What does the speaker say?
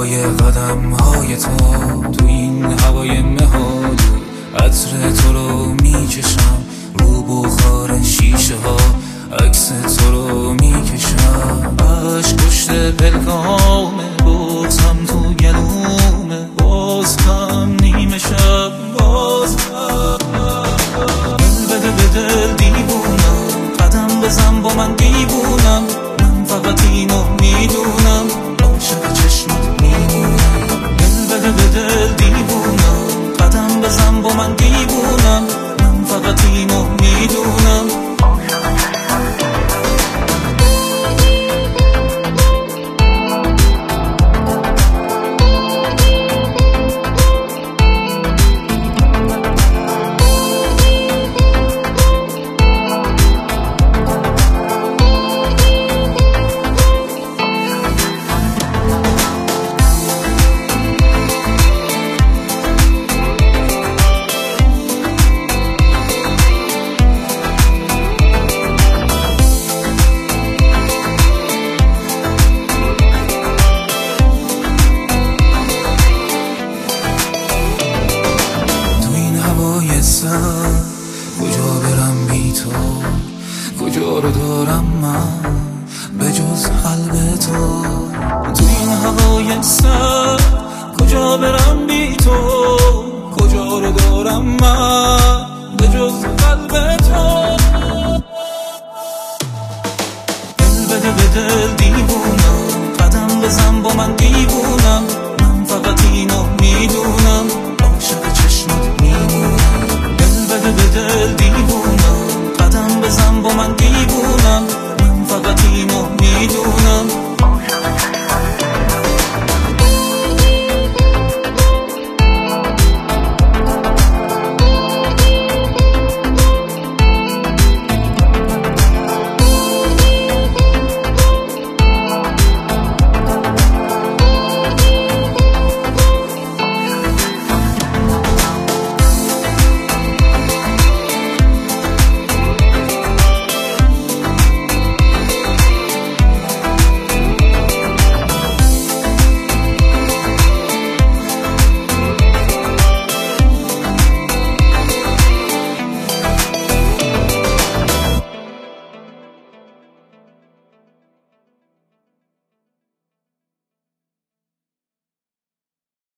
صدای قدم های تو این هوای مهالو، عطر تو رو میکشم رو بخار شیشه ها، عکس تو رو میکشم عشق پشت پلکامه، بغزم تو گلومه، باز هم نیمه شب، باز دل بده به دل دیوونم، قدم بزن با من دیوونم، من فقط اینو میدونم، عاشق چشمت میمونم. دل بده به دل دیوونم، قدم بزن با من دیوونم، من فقط اینو میدونم. کجا برم بی تو، کجا رو دارم من به جز قلب تو، تو این هوای سر کجا برم بی تو، کجا رو دارم من به جز قلب تو. دل بده به دل دیوونه،